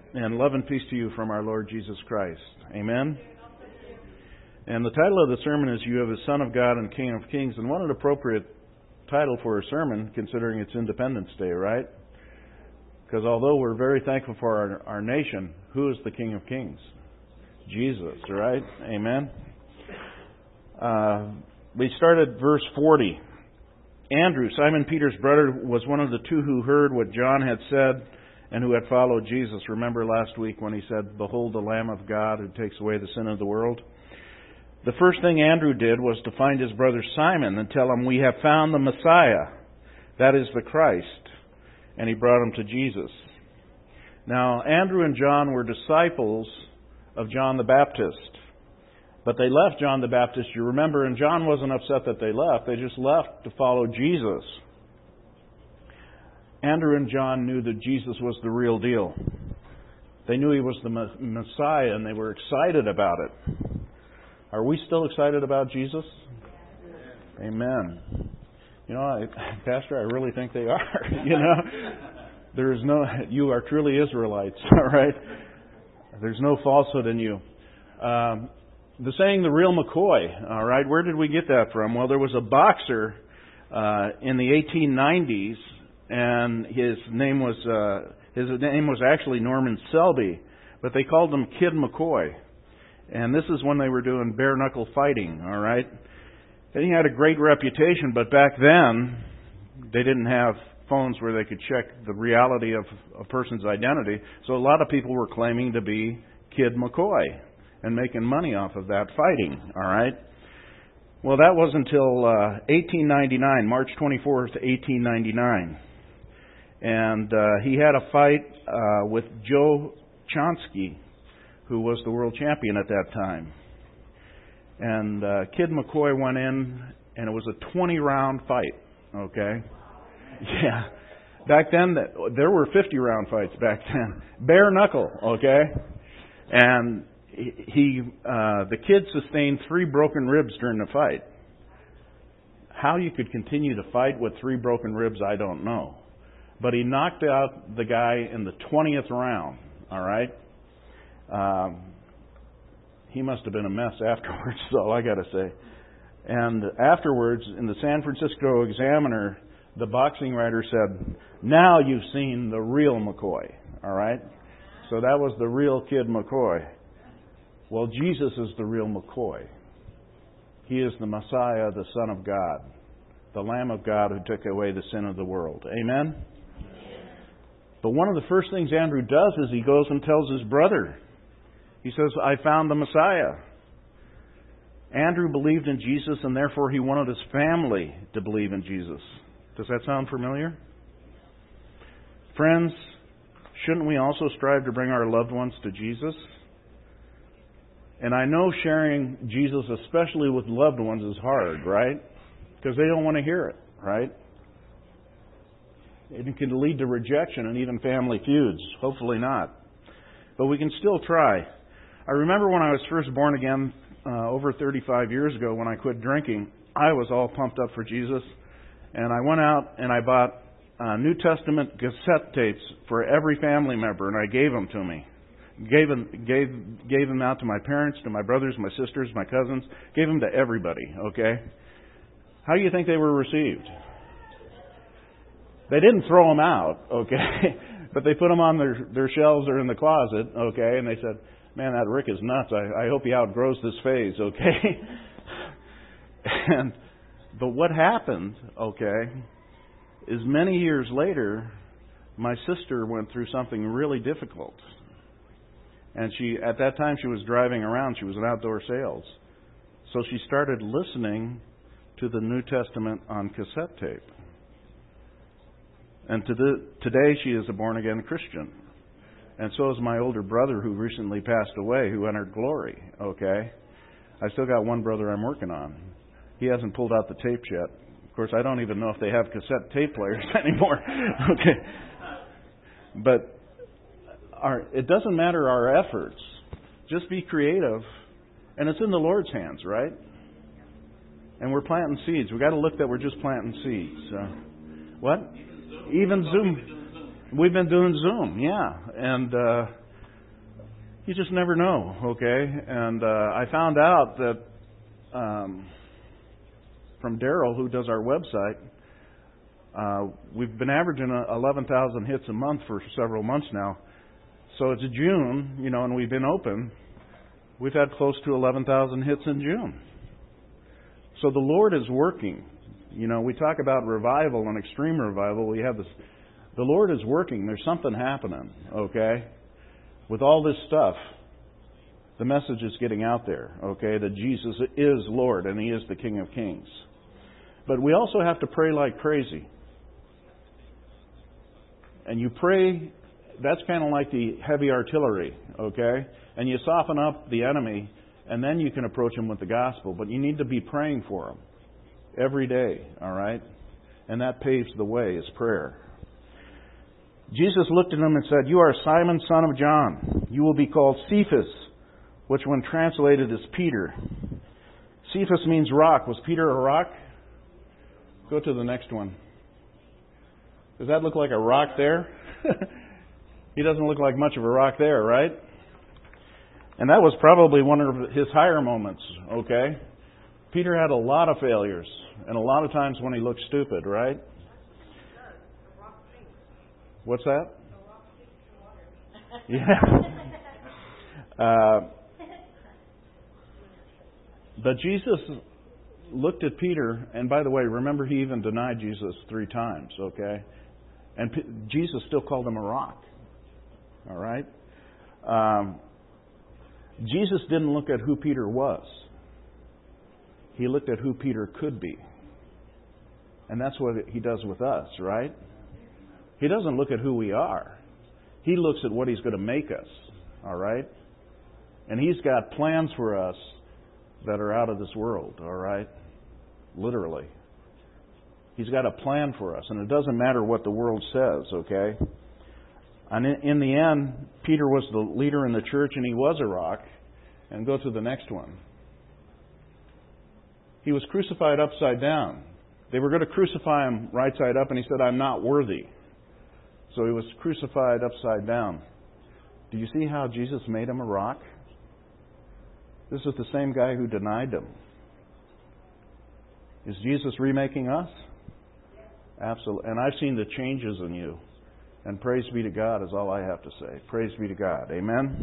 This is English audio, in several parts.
And love and peace to you from our Lord Jesus Christ. Amen. And the title of the sermon is You Have a Son of God and King of Kings. And what an appropriate title for a sermon considering it's Independence Day, right? Because although we're very thankful for our nation, who is the King of Kings? Jesus, right? Amen. We started verse 40. Andrew, Simon Peter's brother, was one of the two who heard what John had said and who had followed Jesus. Remember last week when he said, "Behold the Lamb of God who takes away the sin of the world." The first thing Andrew did was to find his brother Simon and tell him, "We have found the Messiah, that is the Christ." And he brought him to Jesus. Now, Andrew and John were disciples of John the Baptist. But they left John the Baptist, you remember, and John wasn't upset that they left. They just left to follow Jesus. Andrew and John knew that Jesus was the real deal. They knew He was the Messiah, and they were excited about it. Are we still excited about Jesus? Amen. You know, Pastor, I really think they are. There is no, you are truly Israelites, all right? There's no falsehood in you. The saying, the real McCoy, all right, where did we get that from? Well, there was a boxer in the 1890s, and his name was actually Norman Selby, but they called him Kid McCoy. And this is when they were doing bare-knuckle fighting, all right? And he had a great reputation, but back then, they didn't have phones where they could check the reality of a person's identity, so a lot of people were claiming to be Kid McCoy and making money off of that fighting, all right? Well, that was until 1899, March 24th, 1899. And he had a fight with Joe Chonsky, who was the world champion at that time. And Kid McCoy went in, and it was a 20-round fight, okay? Yeah. Back then, there were 50-round fights back then. Bare knuckle, okay? And the kid sustained 3 broken ribs during the fight. How you could continue to fight with 3 broken ribs, I don't know. But he knocked out the guy in the 20th round, all right? He must have been a mess afterwards, so I got to say. And afterwards, in the San Francisco Examiner, the boxing writer said, "Now you've seen the real McCoy," all right? So that was the real Kid McCoy. Well, Jesus is the real McCoy. He is the Messiah, the Son of God, the Lamb of God who took away the sin of the world. Amen? But one of the first things Andrew does is he goes and tells his brother. He says, "I found the Messiah." Andrew believed in Jesus, and therefore he wanted his family to believe in Jesus. Does that sound familiar? Friends, shouldn't we also strive to bring our loved ones to Jesus? And I know sharing Jesus, especially with loved ones, is hard, right? Because they don't want to hear it, right? It can lead to rejection and even family feuds. Hopefully not. But we can still try. I remember when I was first born again over 35 years ago when I quit drinking, I was all pumped up for Jesus. And I went out and I bought New Testament cassette tapes for every family member, and I gave them to me. Gave them out to my parents, to my brothers, my sisters, my cousins. Gave them to everybody, okay? How do you think they were received? They didn't throw them out, okay? But they put them on their shelves or in the closet, okay? And they said, "Man, that Rick is nuts. I hope he outgrows this phase," okay? But what happened, okay, is many years later, my sister went through something really difficult. And at that time, she was driving around. She was in outdoor sales. So she started listening to the New Testament on cassette tape. And today, she is a born-again Christian. And so is my older brother, who recently passed away, who entered glory, okay? I still got one brother I'm working on. He hasn't pulled out the tapes yet. Of course, I don't even know if they have cassette tape players anymore, okay? But it doesn't matter our efforts. Just be creative, and it's in the Lord's hands, right? And we're planting seeds. We've got to look that we're just planting seeds. What? Even Zoom. We've been doing Zoom, yeah. And You just never know, okay? And I found out that from Daryl, who does our website, we've been averaging 11,000 hits a month for several months now. So it's June, and we've been open. We've had close to 11,000 hits in June. So the Lord is working. We talk about revival and extreme revival. We have this. The Lord is working. There's something happening, okay? With all this stuff, the message is getting out there, okay, that Jesus is Lord and He is the King of Kings. But we also have to pray like crazy. And you pray, that's kind of like the heavy artillery, okay? And you soften up the enemy, and then you can approach him with the gospel. But you need to be praying for him every day, all right? And that paves the way, is prayer. Jesus looked at him and said, "You are Simon, son of John. You will be called Cephas," which when translated is Peter. Cephas means rock. Was Peter a rock? Go to the next one. Does that look like a rock there? He doesn't look like much of a rock there, right? And that was probably one of his higher moments, okay? Peter had a lot of failures, and a lot of times when he looked stupid, right? What's that? Yeah. But Jesus looked at Peter, and by the way, remember he even denied Jesus 3 times, okay? And Jesus still called him a rock, all right? Jesus didn't look at who Peter was. He looked at who Peter could be. And that's what He does with us, right? He doesn't look at who we are. He looks at what He's going to make us, all right? And He's got plans for us that are out of this world, all right? Literally. He's got a plan for us, and it doesn't matter what the world says, okay? And in the end, Peter was the leader in the church, and he was a rock. And go to the next one. He was crucified upside down. They were going to crucify Him right side up, and He said, "I'm not worthy." So He was crucified upside down. Do you see how Jesus made Him a rock? This is the same guy who denied Him. Is Jesus remaking us? Absolutely. And I've seen the changes in you. And praise be to God is all I have to say. Praise be to God. Amen?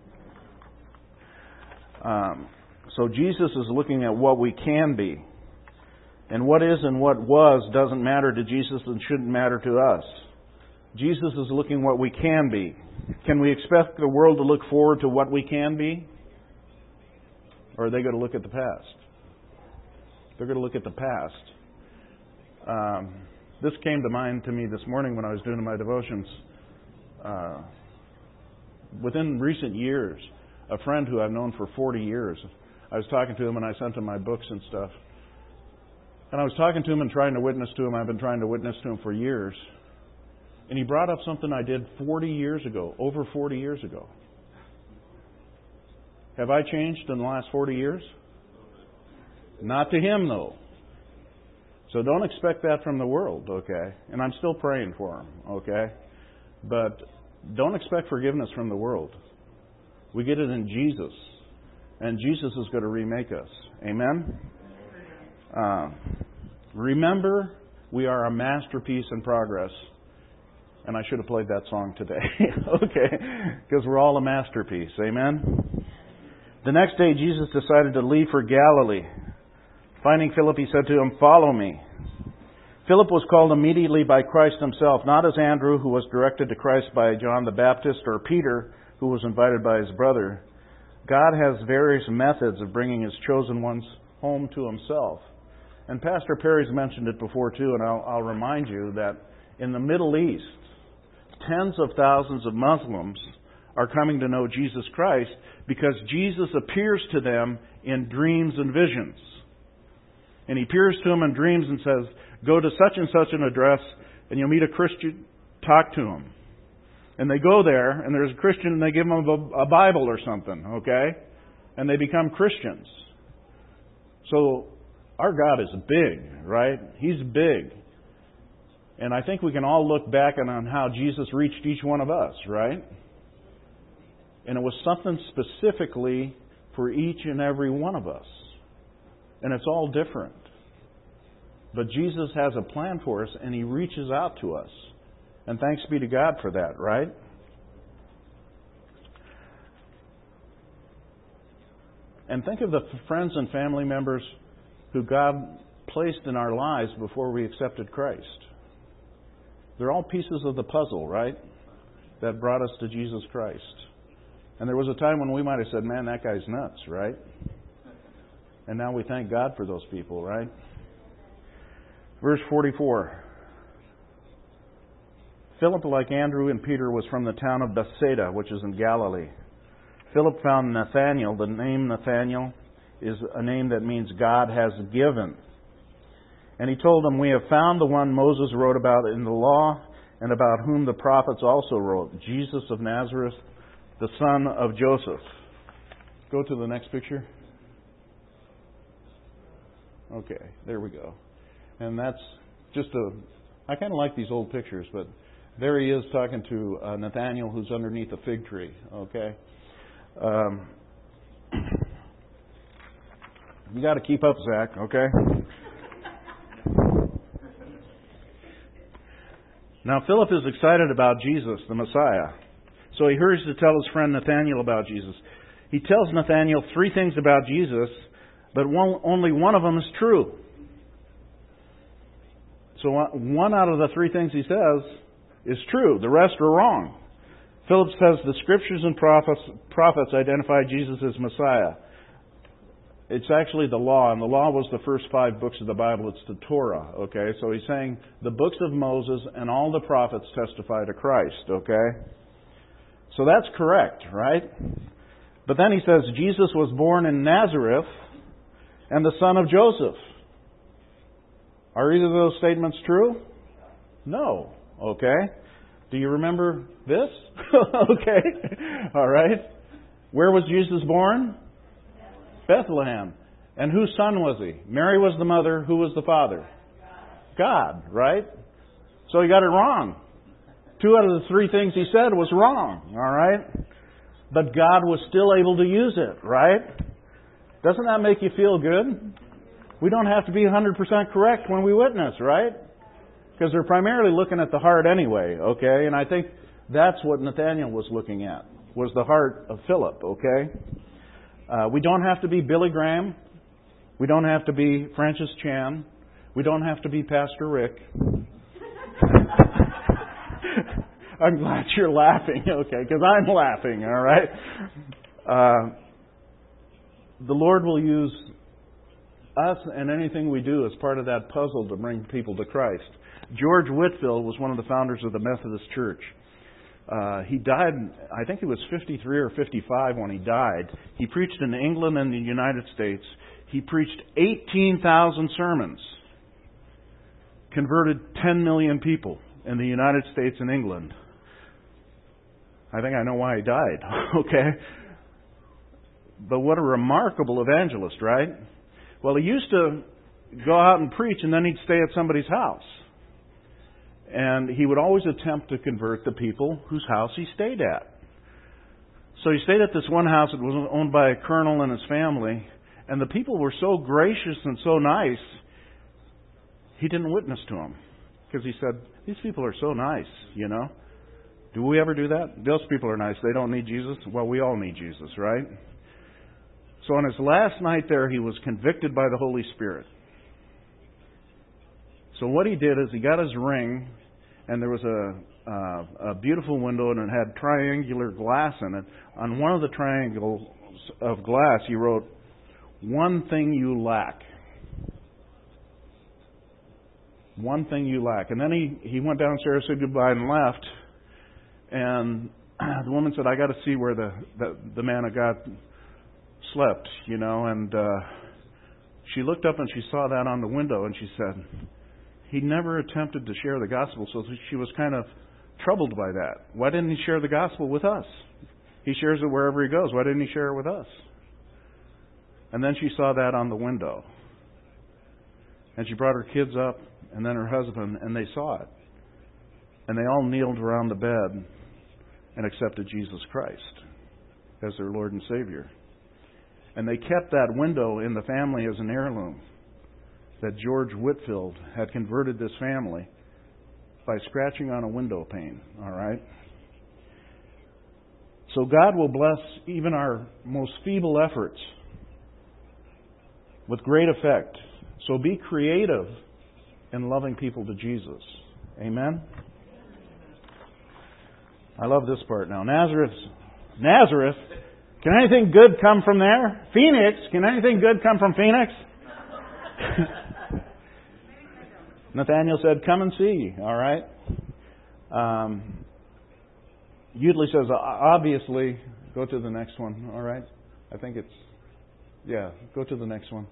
So Jesus is looking at what we can be. And what is and what was doesn't matter to Jesus and shouldn't matter to us. Jesus is looking what we can be. Can we expect the world to look forward to what we can be? Or are they going to look at the past? They're going to look at the past. This came to mind to me this morning when I was doing my devotions. Within recent years, a friend who I've known for 40 years, I was talking to him and I sent him my books and stuff. And I was talking to him and trying to witness to him. I've been trying to witness to him for years. And he brought up something I did 40 years ago, over 40 years ago. Have I changed in the last 40 years? Not to him, though. So don't expect that from the world, okay? And I'm still praying for him, okay? But don't expect forgiveness from the world. We get it in Jesus. And Jesus is going to remake us. Amen? Remember, we are a masterpiece in progress. And I should have played that song today. Okay? Because we're all a masterpiece. Amen? The next day, Jesus decided to leave for Galilee. Finding Philip, He said to him, "Follow me." Philip was called immediately by Christ Himself, not as Andrew, who was directed to Christ by John the Baptist, or Peter, who was invited by his brother. God has various methods of bringing His chosen ones home to Himself. And Pastor Perry's mentioned it before too, and I'll remind you that in the Middle East, tens of thousands of Muslims are coming to know Jesus Christ because Jesus appears to them in dreams and visions. And He appears to them in dreams and says, "Go to such and such an address and you'll meet a Christian, talk to him." And they go there and there's a Christian and they give them a Bible or something, okay? And they become Christians. So our God is big, right? He's big. And I think we can all look back on how Jesus reached each one of us, right? And it was something specifically for each and every one of us. And it's all different. But Jesus has a plan for us, and He reaches out to us. And thanks be to God for that, right? And think of the friends and family members who God placed in our lives before we accepted Christ. They're all pieces of the puzzle, right? That brought us to Jesus Christ. And there was a time when we might have said, man, that guy's nuts, right? And now we thank God for those people, right? Verse 44. Philip, like Andrew and Peter, was from the town of Bethsaida, which is in Galilee. Philip found Nathanael. The name Nathanael is a name that means God has given. And he told him, we have found the one Moses wrote about in the law and about whom the prophets also wrote, Jesus of Nazareth, the son of Joseph. Go to the next picture. Okay, there we go. And that's just I kind of like these old pictures, but there he is talking to Nathanael, who's underneath a fig tree. Okay. You got to keep up, Zach, okay? Now, Philip is excited about Jesus, the Messiah. So he hurries to tell his friend Nathanael about Jesus. He tells Nathanael 3 things about Jesus, but only one of them is true. So one out of the 3 things he says is true. The rest are wrong. Philip says the Scriptures and prophets identify Jesus as Messiah. It's actually the law, and the law was the first 5 books of the Bible. It's the Torah, okay? So he's saying the books of Moses and all the prophets testify to Christ, okay? So that's correct, right? But then he says Jesus was born in Nazareth and the son of Joseph. Are either of those statements true? No, okay? Do you remember this? Okay. All right. Where was Jesus born? Bethlehem. And whose son was he? Mary was the mother. Who was the father? God, right? So he got it wrong. 2 out of the 3 things he said was wrong, all right? But God was still able to use it, right? Doesn't that make you feel good? We don't have to be 100% correct when we witness, right? Because they're primarily looking at the heart anyway, okay? And I think that's what Nathanael was looking at, was the heart of Philip, okay? We don't have to be Billy Graham. We don't have to be Francis Chan. We don't have to be Pastor Rick. I'm glad you're laughing, okay, because I'm laughing, all right? The Lord will use us and anything we do as part of that puzzle to bring people to Christ. George Whitefield was one of the founders of the Methodist Church. He died, I think he was 53 or 55 when he died. He preached in England and the United States. He preached 18,000 sermons, converted 10 million people in the United States and England. I think I know why he died, okay? But what a remarkable evangelist, right? Well, he used to go out and preach, and then he'd stay at somebody's house. And he would always attempt to convert the people whose house he stayed at. So he stayed at this one house that was owned by a colonel and his family, and the people were so gracious and so nice, he didn't witness to them. Because he said, these people are so nice, you know. Do we ever do that? Those people are nice. They don't need Jesus. Well, we all need Jesus, right? So on his last night there, he was convicted by the Holy Spirit. So what he did is he got his ring, and there was a beautiful window, and it had triangular glass in it. On one of the triangles of glass, he wrote, "One thing you lack." One thing you lack. And then he went downstairs, said goodbye, and left. And the woman said, I got to see where the man of God slept, you know. And she looked up and she saw that on the window, and she said, he never attempted to share the gospel. So she was kind of troubled by that. Why didn't he share the gospel with us? He shares it wherever he goes. Why didn't he share it with us? And then she saw that on the window. And she brought her kids up, and then her husband, and they saw it. And they all kneeled around the bed and accepted Jesus Christ. as their Lord and Savior. And they kept that window in the family as an heirloom, that George Whitfield had converted this family by scratching on a window pane. All right? So God will bless even our most feeble efforts with great effect. So be creative in loving people to Jesus. Amen? I love this part now. Nazareth. Can anything good come from there? Phoenix. Can anything good come from Phoenix? Nathaniel said, come and see. All right. Udley says, obviously, go to the next one. All right. I think go to the next one.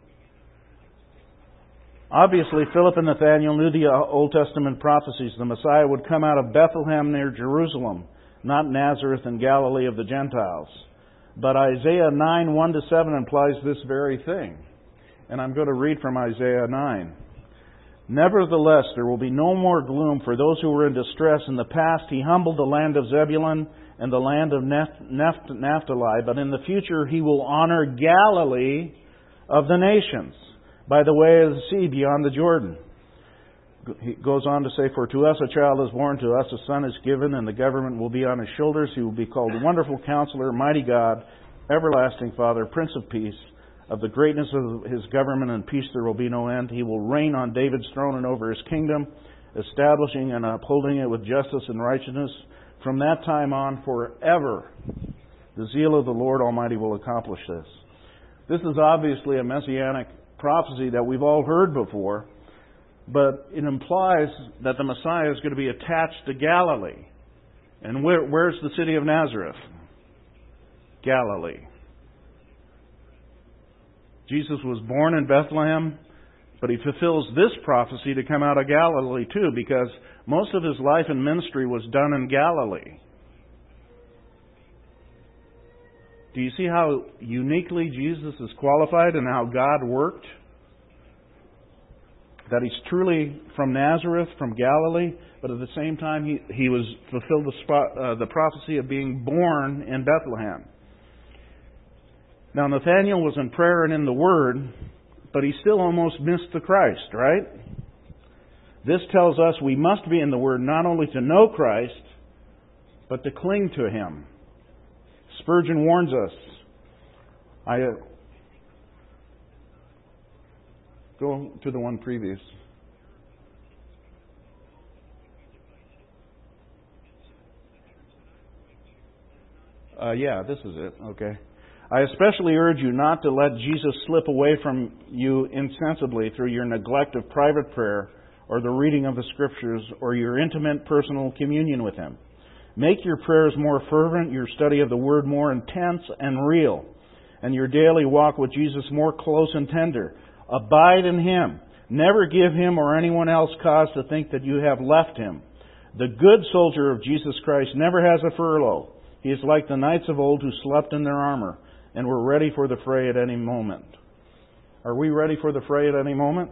Obviously, Philip and Nathanael knew the Old Testament prophecies. The Messiah would come out of Bethlehem near Jerusalem, not Nazareth in Galilee of the Gentiles. But Isaiah 9, 1-7 implies this very thing. And I'm going to read from Isaiah 9. Nevertheless, there will be no more gloom for those who were in distress. In the past, He humbled the land of Zebulun and the land of Naphtali. But in the future, He will honor Galilee of the nations, by the way of the sea beyond the Jordan. He goes on to say, for to us a child is born, to us a son is given, and the government will be on His shoulders. He will be called Wonderful Counselor, Mighty God, Everlasting Father, Prince of Peace. Of the greatness of His government and peace there will be no end. He will reign on David's throne and over His kingdom, establishing and upholding it with justice and righteousness from that time on forever. The zeal of the Lord Almighty will accomplish this. This is obviously a messianic prophecy that we've all heard before, but it implies that the Messiah is going to be attached to Galilee. And where's the city of Nazareth? Galilee. Jesus was born in Bethlehem, but He fulfills this prophecy to come out of Galilee too, because most of His life and ministry was done in Galilee. Do you see how uniquely Jesus is qualified and how God worked? That He's truly from Nazareth, from Galilee, but at the same time He was fulfilled the prophecy of being born in Bethlehem. Now, Nathanael was in prayer and in the Word, but he still almost missed the Christ, right? This tells us we must be in the Word not only to know Christ, but to cling to Him. Spurgeon warns us. Go to the one previous. This is it. Okay. I especially urge you not to let Jesus slip away from you insensibly through your neglect of private prayer or the reading of the Scriptures or your intimate personal communion with Him. Make your prayers more fervent, your study of the Word more intense and real, and your daily walk with Jesus more close and tender. Abide in Him. Never give Him or anyone else cause to think that you have left Him. The good soldier of Jesus Christ never has a furlough. He is like the knights of old who slept in their armor and were ready for the fray at any moment. Are we ready for the fray at any moment?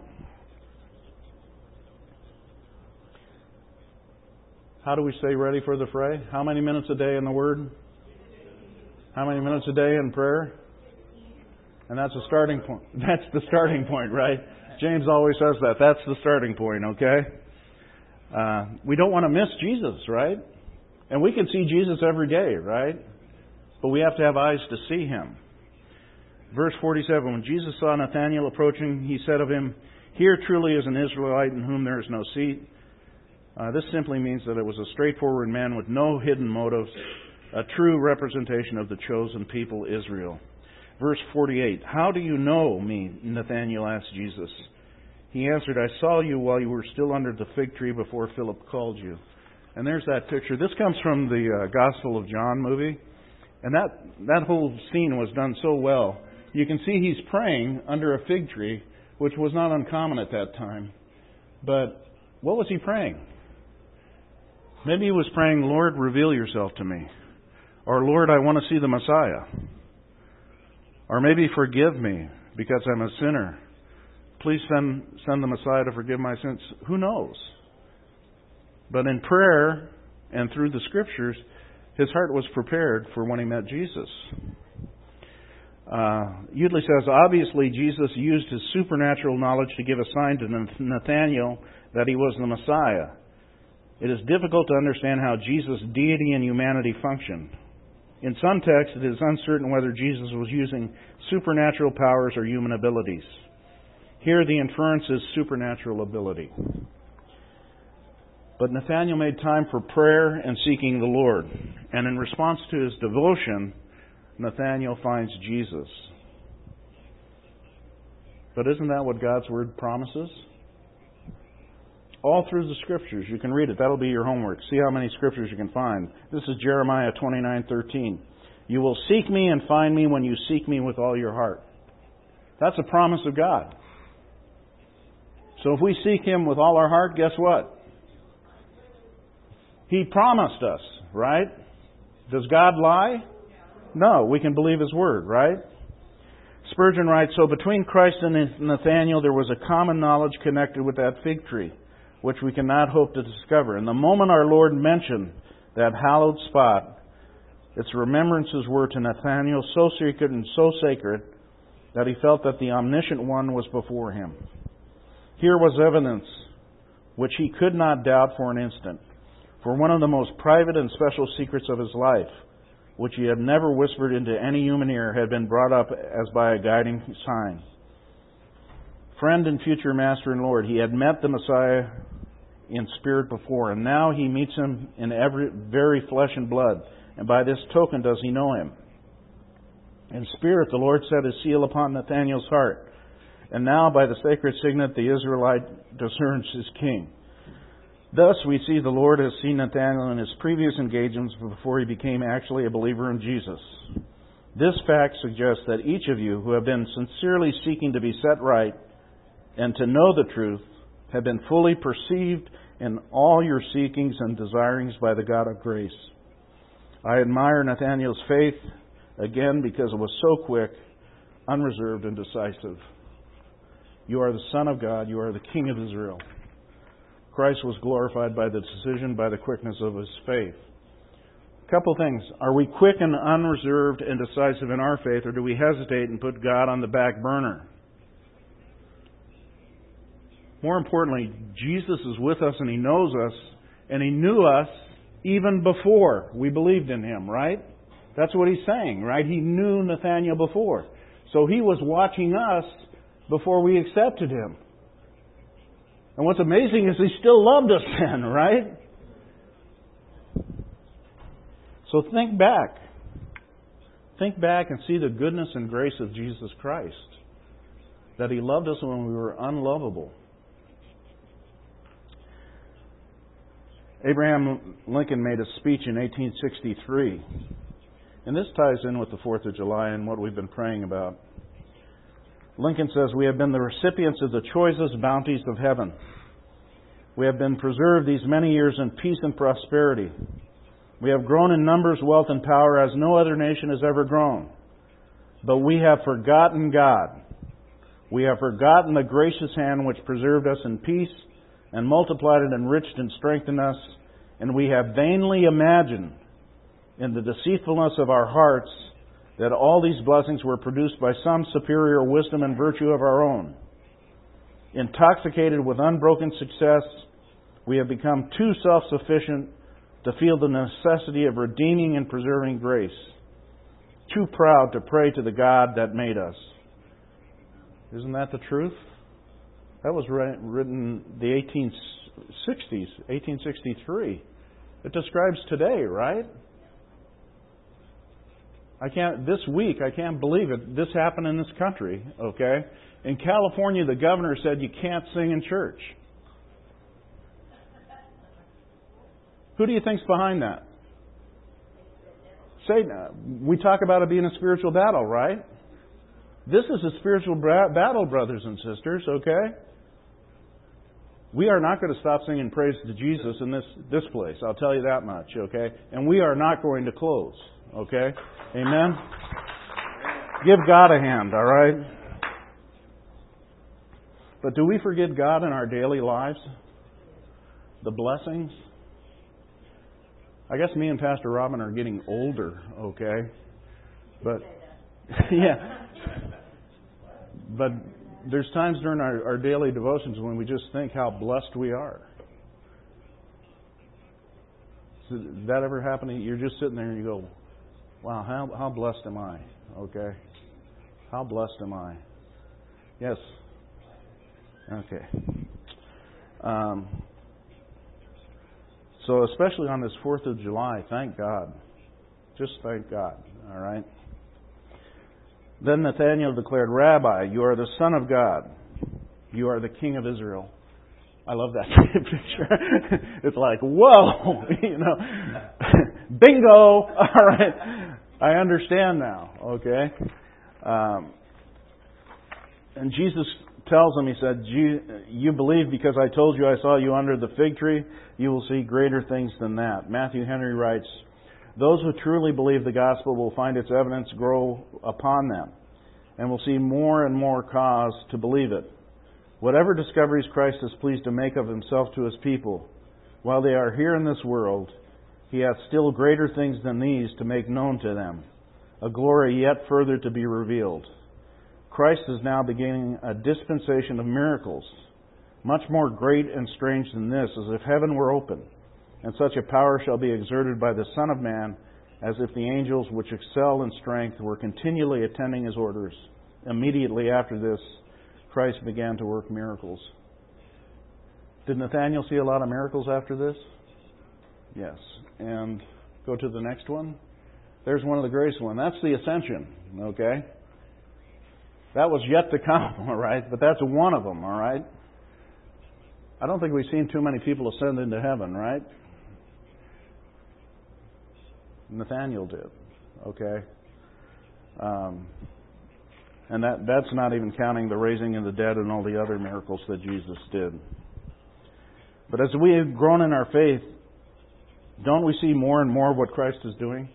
How do we stay ready for the fray? How many minutes a day in the Word? How many minutes a day in prayer? And that's the starting point. That's the starting point, right? James always says that. That's the starting point, okay? We don't want to miss Jesus, right? And we can see Jesus every day, right? But we have to have eyes to see Him. Verse 47, when Jesus saw Nathanael approaching, He said of him, "Here truly is an Israelite in whom there is no deceit." This simply means that it was a straightforward man with no hidden motives, a true representation of the chosen people, Israel. Verse 48, "How do you know me?" Nathanael asked Jesus. He answered, "I saw you while you were still under the fig tree before Philip called you." And there's that picture. This comes from the Gospel of John movie. And that whole scene was done so well. You can see he's praying under a fig tree, which was not uncommon at that time. But what was he praying? Maybe he was praying, "Lord, reveal yourself to me." Or, "Lord, I want to see the Messiah." Or maybe, "Forgive me because I'm a sinner. Please send the Messiah to forgive my sins." Who knows? But in prayer and through the Scriptures, his heart was prepared for when he met Jesus. Udley says, obviously Jesus used his supernatural knowledge to give a sign to Nathanael that he was the Messiah. It is difficult to understand how Jesus' deity and humanity functioned. In some texts, it is uncertain whether Jesus was using supernatural powers or human abilities. Here, the inference is supernatural ability. But Nathanael made time for prayer and seeking the Lord. And in response to his devotion, Nathanael finds Jesus. But isn't that what God's Word promises? All through the Scriptures. You can read it. That'll be your homework. See how many Scriptures you can find. This is Jeremiah 29:13. You will seek me and find me when you seek me with all your heart. That's a promise of God. So if we seek Him with all our heart, guess what? He promised us, right? Does God lie? No, we can believe His Word, right? Spurgeon writes, so between Christ and Nathanael there was a common knowledge connected with that fig tree, which we cannot hope to discover. And the moment our Lord mentioned that hallowed spot, its remembrances were to Nathanael so secret and so sacred that he felt that the omniscient one was before him. Here was evidence which he could not doubt for an instant, for one of the most private and special secrets of his life, which he had never whispered into any human ear, had been brought up as by a guiding sign. Friend and future Master and Lord, he had met the Messiah in spirit before, and now he meets him in every very flesh and blood, and by this token does he know him. In spirit the Lord set his seal upon Nathanael's heart, and now by the sacred signet the Israelite discerns his king. Thus we see the Lord has seen Nathanael in his previous engagements before he became actually a believer in Jesus. This fact suggests that each of you who have been sincerely seeking to be set right and to know the truth have been fully perceived in all your seekings and desirings by the God of grace. I admire Nathanael's faith, again, because it was so quick, unreserved, and decisive. You are the Son of God. You are the King of Israel. Christ was glorified by the decision, by the quickness of his faith. A couple things. Are we quick and unreserved and decisive in our faith, or do we hesitate and put God on the back burner? More importantly, Jesus is with us and He knows us, and He knew us even before we believed in Him, right? That's what He's saying, right? He knew Nathanael before. So He was watching us before we accepted Him. And what's amazing is He still loved us then, right? So think back. Think back and see the goodness and grace of Jesus Christ. That He loved us when we were unlovable. Abraham Lincoln made a speech in 1863. And this ties in with the 4th of July and what we've been praying about. Lincoln says, we have been the recipients of the choicest bounties of heaven. We have been preserved these many years in peace and prosperity. We have grown in numbers, wealth, and power as no other nation has ever grown. But we have forgotten God. We have forgotten the gracious hand which preserved us in peace and multiplied and enriched and strengthened us. And we have vainly imagined in the deceitfulness of our hearts that all these blessings were produced by some superior wisdom and virtue of our own. Intoxicated with unbroken success, we have become too self-sufficient to feel the necessity of redeeming and preserving grace. Too proud to pray to the God that made us. Isn't that the truth? That was written in the 1860s, 1863. It describes today, right? This week, I can't believe it. This happened in this country, okay? In California, the governor said you can't sing in church. Who do you think's behind that? Satan. We talk about it being a spiritual battle, right? This is a spiritual battle, brothers and sisters, okay? We are not going to stop singing praise to Jesus in this place. I'll tell you that much, okay? And we are not going to close, okay? Amen? Give God a hand, all right? But do we forget God in our daily lives? The blessings? I guess me and Pastor Robin are getting older, okay? But Yeah. But there's times during our daily devotions when we just think how blessed we are. Does that ever happen to you? You're just sitting there and you go, wow, how blessed am I? Okay. How blessed am I? Yes. Okay. So especially on this 4th of July, thank God. Just thank God. All right. Then Nathanael declared, Rabbi, you are the Son of God. You are the King of Israel. I love that picture. It's like, whoa, bingo. All right. I understand now. Okay. And Jesus tells him, he said, you believe because I told you I saw you under the fig tree, you will see greater things than that. Matthew Henry writes, those who truly believe the gospel will find its evidence grow upon them and will see more and more cause to believe it. Whatever discoveries Christ is pleased to make of himself to his people, while they are here in this world, he hath still greater things than these to make known to them, a glory yet further to be revealed. Christ is now beginning a dispensation of miracles, much more great and strange than this, as if heaven were open, and such a power shall be exerted by the Son of Man, as if the angels which excel in strength were continually attending his orders. Immediately after this, Christ began to work miracles. Did Nathanael see a lot of miracles after this? Yes. And go to the next one. There's one of the greatest ones. That's the ascension, okay? That was yet to come, all right? But that's one of them, all right? I don't think we've seen too many people ascend into heaven, right? Nathanael did, okay? And that's not even counting the raising of the dead and all the other miracles that Jesus did. But as we have grown in our faith, don't we see more and more of what Christ is doing?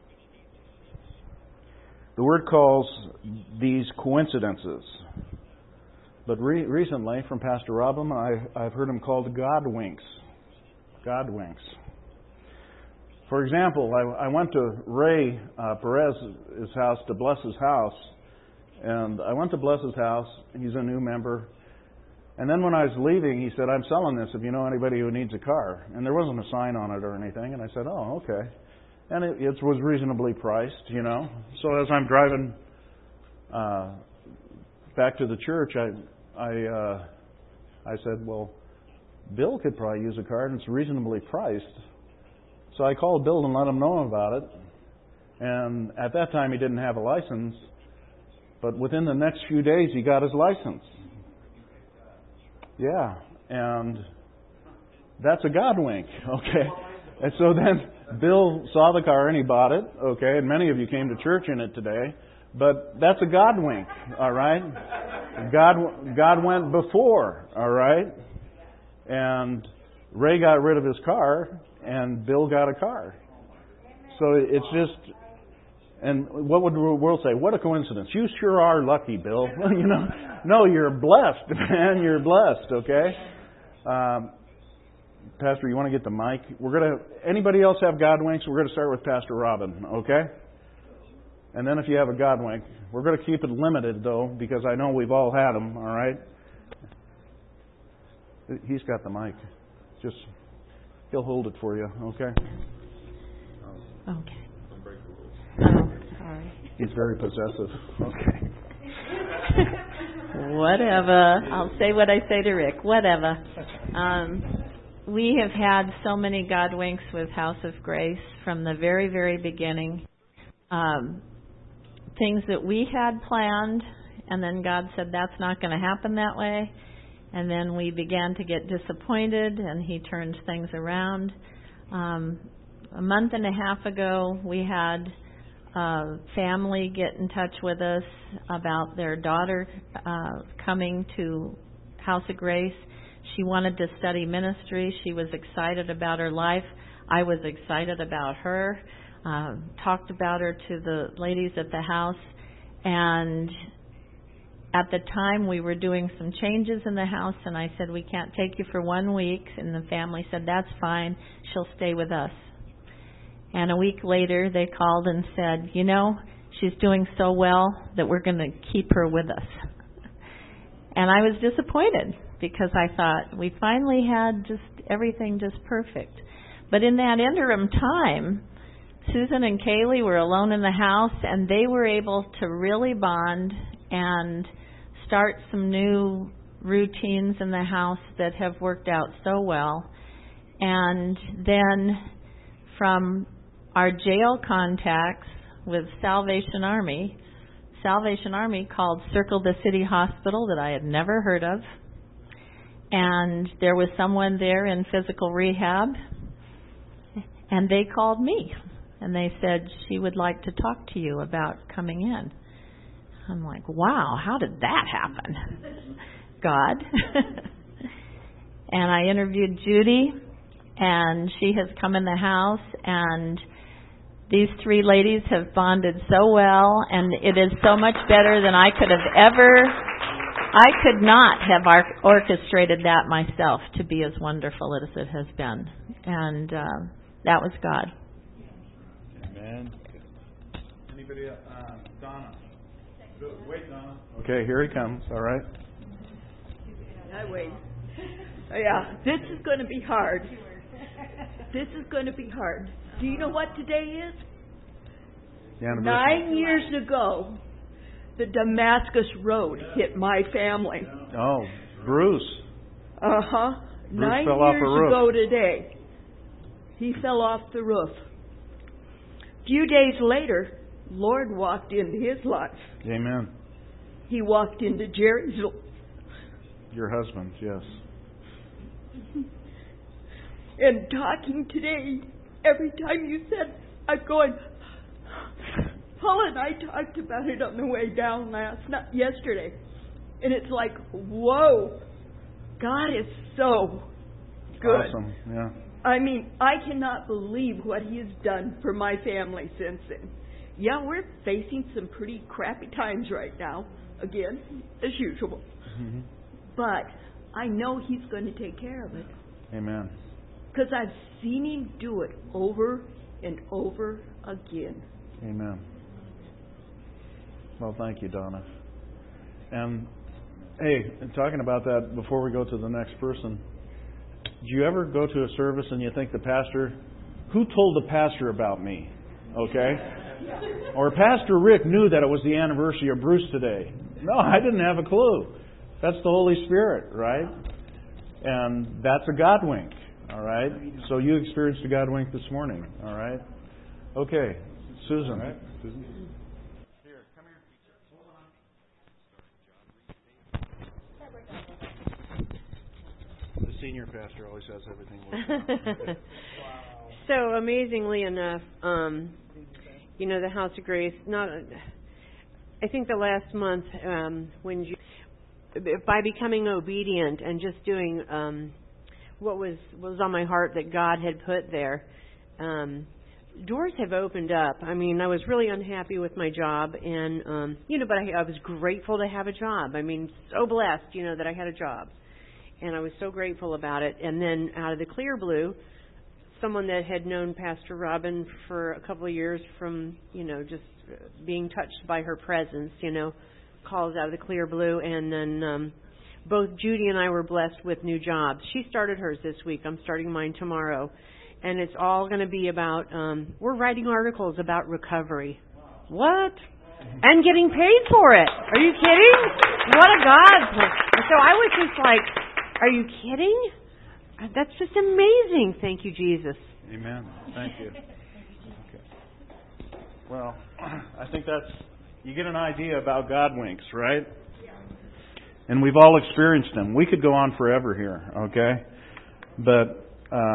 The Word calls these coincidences. But recently, from Pastor Robin, I've heard them called God winks. God winks. For example, I went to Ray Perez's house to bless his house. And I went to bless his house. He's a new member. And then when I was leaving, he said, I'm selling this if you know anybody who needs a car. And there wasn't a sign on it or anything. And I said, oh, okay. And it was reasonably priced, So as I'm driving back to the church, I said, well, Bill could probably use a car, and it's reasonably priced. So I called Bill and let him know about it. And at that time, he didn't have a license. But within the next few days, he got his license. Yeah, and that's a God wink, okay? And so then Bill saw the car and he bought it, okay? And many of you came to church in it today. But that's a God wink, all right? God went before, all right? And Ray got rid of his car and Bill got a car. So it's just... And what would the world say? What a coincidence. You sure are lucky, Bill. No, you're blessed, man. You're blessed, okay? Pastor, you want to get the mic? Anybody else have God winks? We're going to start with Pastor Robin, okay? And then if you have a God wink, we're going to keep it limited, though, because I know we've all had them, all right? He's got the mic. He'll hold it for you, okay? Okay. Oh, sorry. He's very possessive. Okay. Whatever. I'll say what I say to Rick. Whatever. We have had so many God winks with House of Grace from the very, very beginning. Things that we had planned, and then God said that's not going to happen that way. And then we began to get disappointed, and He turned things around. A month and a half ago, we had family get in touch with us about their daughter coming to House of Grace. She wanted to study ministry. She was excited about her life. I was excited about her. Talked about her to the ladies at the house. And at the time, we were doing some changes in the house, and I said, we can't take you for 1 week. And the family said, that's fine. She'll stay with us. And a week later, they called and said, she's doing so well that we're going to keep her with us. And I was disappointed because I thought we finally had just everything just perfect. But in that interim time, Susan and Kaylee were alone in the house, and they were able to really bond and start some new routines in the house that have worked out so well. And then from our jail contacts with Salvation Army called Circle the City Hospital that I had never heard of. And there was someone there in physical rehab, and they called me. And they said she would like to talk to you about coming in. I'm like, wow, how did that happen? God. And I interviewed Judy, and she has come in the house, and these three ladies have bonded so well, and it is so much better than I could not have orchestrated that myself to be as wonderful as it has been. And that was God. Amen. Anybody else? Donna. Wait, Donna. Okay, here he comes. All right. I wait. Yeah, this is going to be hard. This is going to be hard. Do you know what today is? 9 years ago, the Damascus Road hit my family. Oh, Bruce. Uh-huh. Bruce 9 fell off years the roof. ago today, he fell off the roof. A few days later, Lord walked into his life. Amen. He walked into Jerry's. Your husband, yes. And talking today, every time you said, I'm going, Paula and I talked about it on the way down yesterday. And it's like, whoa, God is so good. Awesome, yeah. I mean, I cannot believe what He has done for my family since then. Yeah, we're facing some pretty crappy times right now, again, as usual. Mm-hmm. But I know He's going to take care of it. Amen. Because I've seen Him do it over and over again. Amen. Well, thank you, Donna. And, hey, talking about that, before we go to the next person, do you ever go to a service and you think the pastor, who told the pastor about me? Okay? Or Pastor Rick knew that it was the anniversary of Bruce today. No, I didn't have a clue. That's the Holy Spirit, right? And that's a God wink, all right? So you experienced a God wink this morning, all right? Okay, Susan. All right. Susan. Here, come here. Hold on. The senior pastor always has everything worked out. So amazingly enough, the House of Grace. I think the last month by becoming obedient and just doing what was on my heart that God had put there, doors have opened up. I mean, I was really unhappy with my job, and but I was grateful to have a job. I mean, so blessed, that I had a job, and I was so grateful about it. And then out of the clear blue, someone that had known Pastor Robin for a couple of years from, just being touched by her presence, calls out of the clear blue. And then both Judy and I were blessed with new jobs. She started hers this week. I'm starting mine tomorrow. And it's all going to be about, we're writing articles about recovery. What? And getting paid for it. Are you kidding? What a God. So I was just like, are you kidding? That's just amazing. Thank you, Jesus. Amen. Thank you. Okay. Well, I think you get an idea about God winks, right? And we've all experienced them. We could go on forever here, okay? But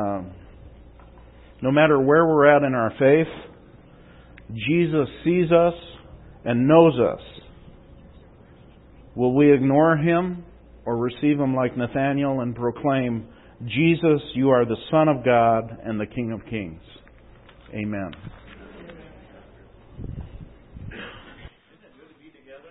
no matter where we're at in our faith, Jesus sees us and knows us. Will we ignore Him or receive Him like Nathanael and proclaim, Jesus, you are the Son of God and the King of Kings? Amen.